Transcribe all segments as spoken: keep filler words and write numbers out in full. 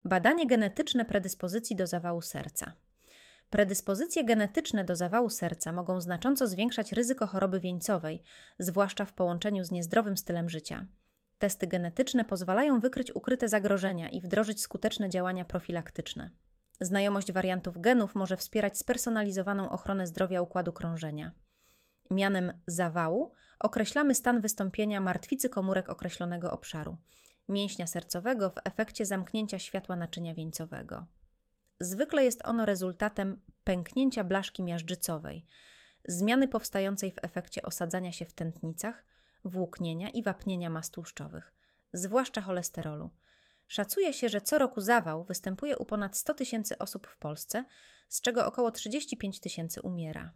Badanie genetyczne predyspozycji do zawału serca. Predyspozycje genetyczne do zawału serca mogą znacząco zwiększać ryzyko choroby wieńcowej, zwłaszcza w połączeniu z niezdrowym stylem życia. Testy genetyczne pozwalają wykryć ukryte zagrożenia i wdrożyć skuteczne działania profilaktyczne. Znajomość wariantów genów może wspierać spersonalizowaną ochronę zdrowia układu krążenia. Mianem zawału określamy stan wystąpienia martwicy komórek określonego obszaru, mięśnia sercowego w efekcie zamknięcia światła naczynia wieńcowego. Zwykle jest ono rezultatem pęknięcia blaszki miażdżycowej, zmiany powstającej w efekcie osadzania się w tętnicach, włóknienia i wapnienia mas tłuszczowych, zwłaszcza cholesterolu. Szacuje się, że co roku zawał występuje u ponad sto tysięcy osób w Polsce, z czego około trzydzieści pięć tysięcy umiera.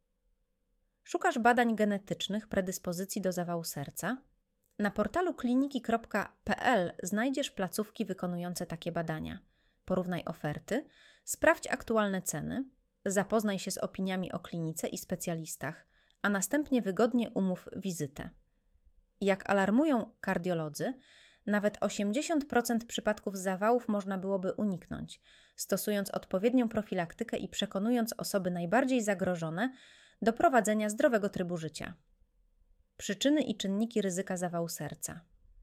Szukasz badań genetycznych predyspozycji do zawału serca? Na portalu kliniki kropka p l znajdziesz placówki wykonujące takie badania. Porównaj oferty, sprawdź aktualne ceny, zapoznaj się z opiniami o klinice i specjalistach, a następnie wygodnie umów wizytę. Jak alarmują kardiolodzy, nawet osiemdziesiąt procent przypadków zawałów można byłoby uniknąć, stosując odpowiednią profilaktykę i przekonując osoby najbardziej zagrożone do prowadzenia zdrowego trybu życia. Przyczyny i czynniki ryzyka zawału serca.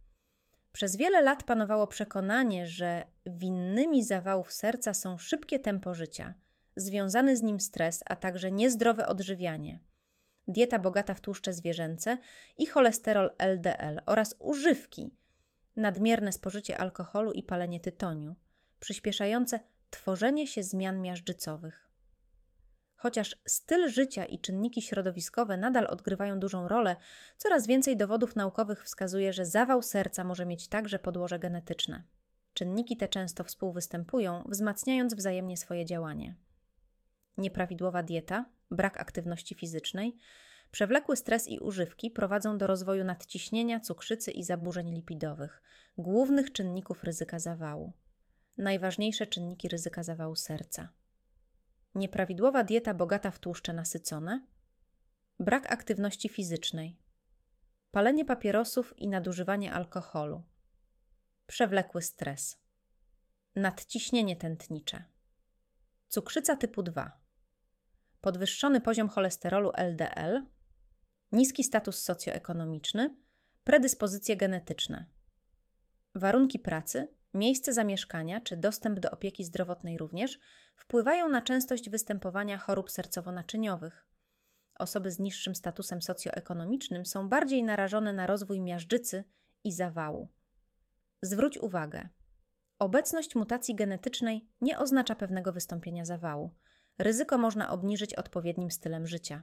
Przez wiele lat panowało przekonanie, że winnymi zawałów serca są szybkie tempo życia, związany z nim stres, a także niezdrowe odżywianie, dieta bogata w tłuszcze zwierzęce i cholesterol L D L oraz używki, nadmierne spożycie alkoholu i palenie tytoniu, przyspieszające tworzenie się zmian miażdżycowych. Chociaż styl życia i czynniki środowiskowe nadal odgrywają dużą rolę, coraz więcej dowodów naukowych wskazuje, że zawał serca może mieć także podłoże genetyczne. Czynniki te często współwystępują, wzmacniając wzajemnie swoje działanie. Nieprawidłowa dieta, brak aktywności fizycznej, przewlekły stres i używki prowadzą do rozwoju nadciśnienia, cukrzycy i zaburzeń lipidowych, głównych czynników ryzyka zawału. Najważniejsze czynniki ryzyka zawału serca. Nieprawidłowa dieta bogata w tłuszcze nasycone, brak aktywności fizycznej, palenie papierosów i nadużywanie alkoholu, przewlekły stres, nadciśnienie tętnicze, cukrzyca typu dwa, podwyższony poziom cholesterolu L D L, niski status socjoekonomiczny, predyspozycje genetyczne, warunki pracy, miejsce zamieszkania czy dostęp do opieki zdrowotnej również wpływają na częstość występowania chorób sercowo-naczyniowych. Osoby z niższym statusem socjoekonomicznym są bardziej narażone na rozwój miażdżycy i zawału. Zwróć uwagę, obecność mutacji genetycznej nie oznacza pewnego wystąpienia zawału. Ryzyko można obniżyć odpowiednim stylem życia.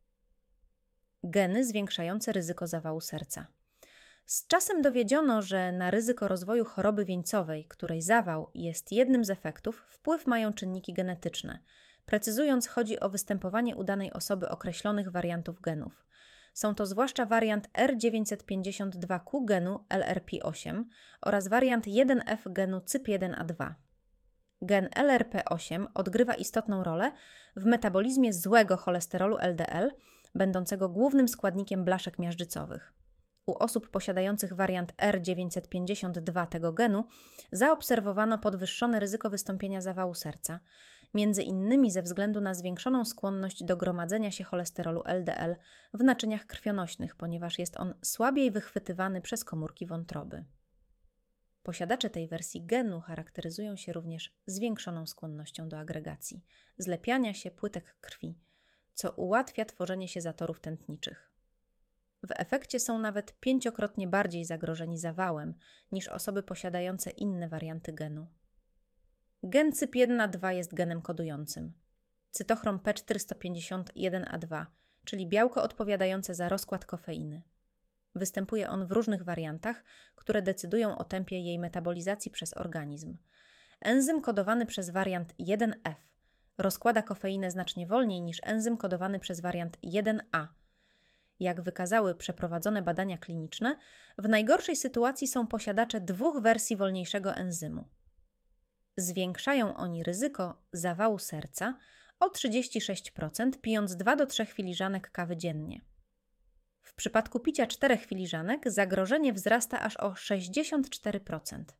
Geny zwiększające ryzyko zawału serca. Z czasem dowiedziono, że na ryzyko rozwoju choroby wieńcowej, której zawał jest jednym z efektów, wpływ mają czynniki genetyczne. Precyzując, chodzi o występowanie u danej osoby określonych wariantów genów. Są to zwłaszcza wariant R dziewięćset pięćdziesiąt dwa Q genu L R P osiem oraz wariant jeden F genu C Y P jeden A dwa. Gen L R P osiem odgrywa istotną rolę w metabolizmie złego cholesterolu L D L, będącego głównym składnikiem blaszek miażdżycowych. U osób posiadających wariant R dziewięćset pięćdziesiąt dwa tego genu zaobserwowano podwyższone ryzyko wystąpienia zawału serca, między innymi ze względu na zwiększoną skłonność do gromadzenia się cholesterolu L D L w naczyniach krwionośnych, ponieważ jest on słabiej wychwytywany przez komórki wątroby. Posiadacze tej wersji genu charakteryzują się również zwiększoną skłonnością do agregacji, zlepiania się płytek krwi, co ułatwia tworzenie się zatorów tętniczych. W efekcie są nawet pięciokrotnie bardziej zagrożeni zawałem niż osoby posiadające inne warianty genu. Gen C Y P jeden A dwa jest genem kodującym. Cytochrom P czterysta pięćdziesiąt jeden A dwa, czyli białko odpowiadające za rozkład kofeiny. Występuje on w różnych wariantach, które decydują o tempie jej metabolizacji przez organizm. Enzym kodowany przez wariant jeden F rozkłada kofeinę znacznie wolniej niż enzym kodowany przez wariant jeden A. Jak wykazały przeprowadzone badania kliniczne, w najgorszej sytuacji są posiadacze dwóch wersji wolniejszego enzymu. Zwiększają oni ryzyko zawału serca o trzydzieści sześć procent, pijąc dwa do trzech filiżanek kawy dziennie. W przypadku picia czterech filiżanek zagrożenie wzrasta aż o sześćdziesiąt cztery procent.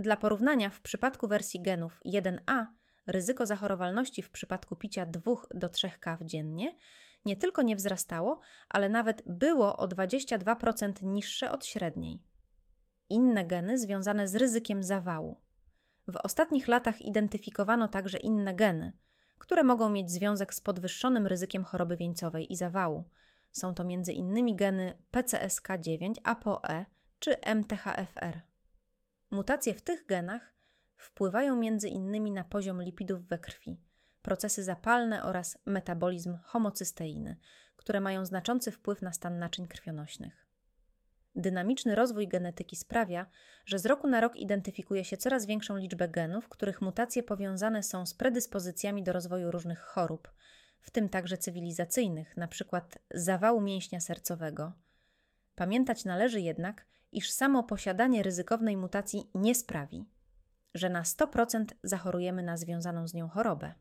Dla porównania, w przypadku wersji genów jeden a ryzyko zachorowalności w przypadku picia dwa do trzech kaw dziennie nie tylko nie wzrastało, ale nawet było o dwadzieścia dwa procent niższe od średniej. Inne geny związane z ryzykiem zawału. W ostatnich latach identyfikowano także inne geny, które mogą mieć związek z podwyższonym ryzykiem choroby wieńcowej i zawału. Są to między innymi geny P C S K dziewięć, A P O E czy M T H F R. Mutacje w tych genach wpływają między innymi na poziom lipidów we krwi, procesy zapalne oraz metabolizm homocysteiny, które mają znaczący wpływ na stan naczyń krwionośnych. Dynamiczny rozwój genetyki sprawia, że z roku na rok identyfikuje się coraz większą liczbę genów, których mutacje powiązane są z predyspozycjami do rozwoju różnych chorób, w tym także cywilizacyjnych, np. zawału mięśnia sercowego. Pamiętać należy jednak, iż samo posiadanie ryzykownej mutacji nie sprawi, że na sto procent zachorujemy na związaną z nią chorobę.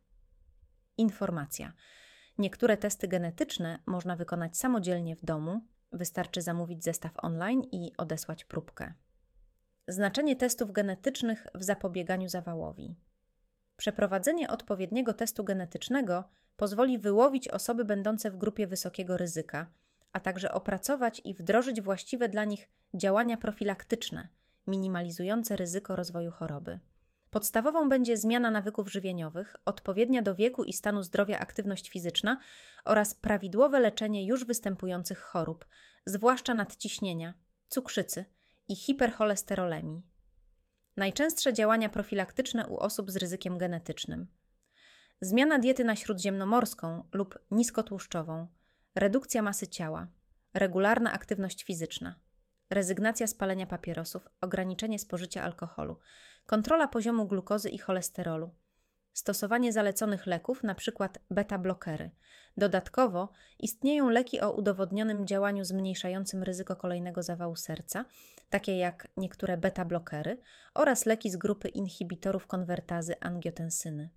Informacja. Niektóre testy genetyczne można wykonać samodzielnie w domu, wystarczy zamówić zestaw online i odesłać próbkę. Znaczenie testów genetycznych w zapobieganiu zawałowi. Przeprowadzenie odpowiedniego testu genetycznego pozwoli wyłowić osoby będące w grupie wysokiego ryzyka, a także opracować i wdrożyć właściwe dla nich działania profilaktyczne, minimalizujące ryzyko rozwoju choroby. Podstawową będzie zmiana nawyków żywieniowych, odpowiednia do wieku i stanu zdrowia aktywność fizyczna oraz prawidłowe leczenie już występujących chorób, zwłaszcza nadciśnienia, cukrzycy i hipercholesterolemii. Najczęstsze działania profilaktyczne u osób z ryzykiem genetycznym. Zmiana diety na śródziemnomorską lub niskotłuszczową, redukcja masy ciała, regularna aktywność fizyczna, rezygnacja z palenia papierosów, ograniczenie spożycia alkoholu, kontrola poziomu glukozy i cholesterolu, stosowanie zaleconych leków, np. beta-blokery. Dodatkowo istnieją leki o udowodnionym działaniu zmniejszającym ryzyko kolejnego zawału serca, takie jak niektóre beta-blokery oraz leki z grupy inhibitorów konwertazy angiotensyny.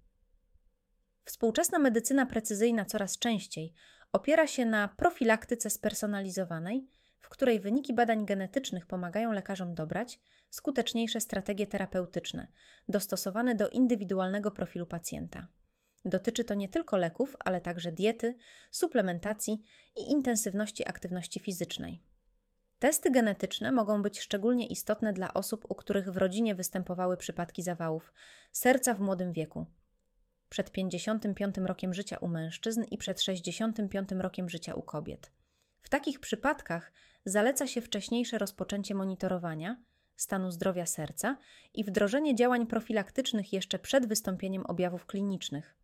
Współczesna medycyna precyzyjna coraz częściej opiera się na profilaktyce spersonalizowanej, w której wyniki badań genetycznych pomagają lekarzom dobrać skuteczniejsze strategie terapeutyczne, dostosowane do indywidualnego profilu pacjenta. Dotyczy to nie tylko leków, ale także diety, suplementacji i intensywności aktywności fizycznej. Testy genetyczne mogą być szczególnie istotne dla osób, u których w rodzinie występowały przypadki zawałów serca w młodym wieku, przed pięćdziesiątym piątym rokiem życia u mężczyzn i przed sześćdziesiątym piątym rokiem życia u kobiet. W takich przypadkach zaleca się wcześniejsze rozpoczęcie monitorowania stanu zdrowia serca i wdrożenie działań profilaktycznych jeszcze przed wystąpieniem objawów klinicznych.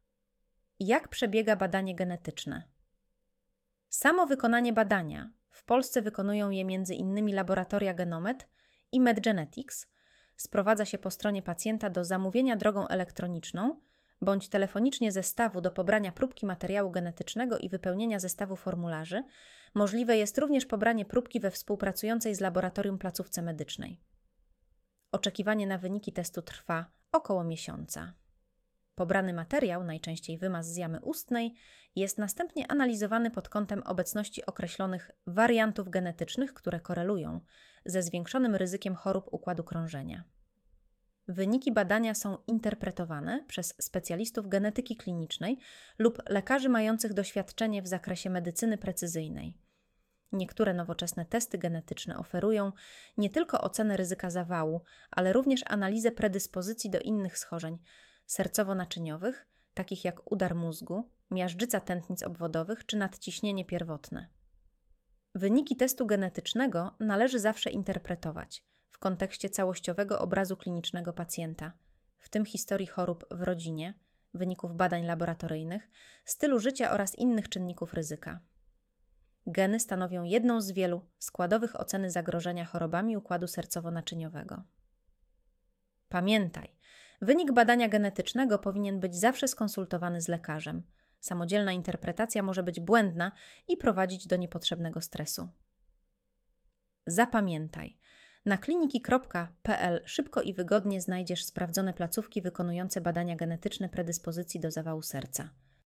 Jak przebiega badanie genetyczne? Samo wykonanie badania, w Polsce wykonują je między innymi laboratoria Genomet i MedGenetics, sprowadza się po stronie pacjenta do zamówienia drogą elektroniczną bądź telefonicznie zestawu do pobrania próbki materiału genetycznego i wypełnienia zestawu formularzy. Możliwe jest również pobranie próbki we współpracującej z laboratorium placówce medycznej. Oczekiwanie na wyniki testu trwa około miesiąca. Pobrany materiał, najczęściej wymaz z jamy ustnej, jest następnie analizowany pod kątem obecności określonych wariantów genetycznych, które korelują ze zwiększonym ryzykiem chorób układu krążenia. Wyniki badania są interpretowane przez specjalistów genetyki klinicznej lub lekarzy mających doświadczenie w zakresie medycyny precyzyjnej. Niektóre nowoczesne testy genetyczne oferują nie tylko ocenę ryzyka zawału, ale również analizę predyspozycji do innych schorzeń sercowo-naczyniowych, takich jak udar mózgu, miażdżyca tętnic obwodowych czy nadciśnienie pierwotne. Wyniki testu genetycznego należy zawsze interpretować w kontekście całościowego obrazu klinicznego pacjenta, w tym historii chorób w rodzinie, wyników badań laboratoryjnych, stylu życia oraz innych czynników ryzyka. Geny stanowią jedną z wielu składowych oceny zagrożenia chorobami układu sercowo-naczyniowego. Pamiętaj, wynik badania genetycznego powinien być zawsze skonsultowany z lekarzem. Samodzielna interpretacja może być błędna i prowadzić do niepotrzebnego stresu. Zapamiętaj, na kliniki kropka p l szybko i wygodnie znajdziesz sprawdzone placówki wykonujące badania genetyczne predyspozycji do zawału serca.